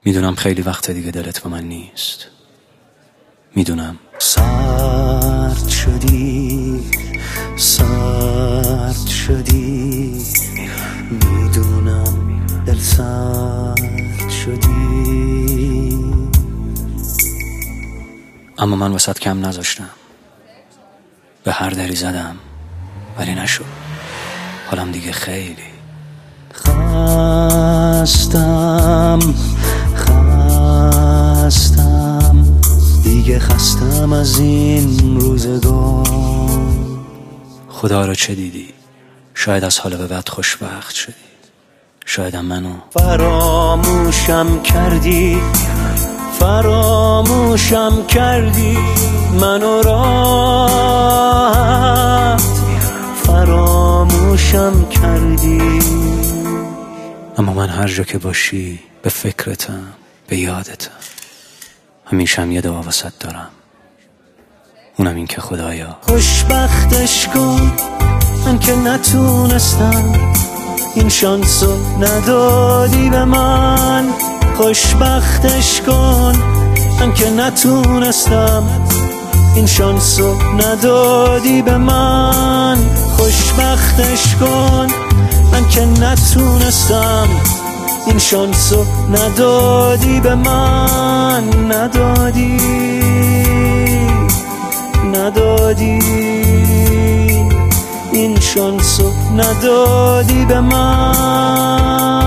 میدونم خیلی وقت دیگه دلت با من نیست، میدونم سرد شدی میدونم دل سرد شدی، اما من وسط کم نذاشتم، به هر دری زدم ولی نشد. حالم دیگه خیلی خستم دیگه، خستم از این روزگار. خدا رو چه دیدی؟ شاید از حالا به بعد خوشبخت شدی، شایدم منو فراموشم کردی منو راحت فراموشم کردی. اما من هر جا که باشی به فکرتم، به یادتم، همیشه یه دعا واسط دارم، اونم این که خدایا خوشبختش کن من که نتونستم، این شانسو ندادی به من. خوشبختش کن من که نتونستم، این شانسو ندادی به من. خوشبختش کن من که نتونستم، این شانسو ندادی به من. ندادی این شانسو ندادی به من.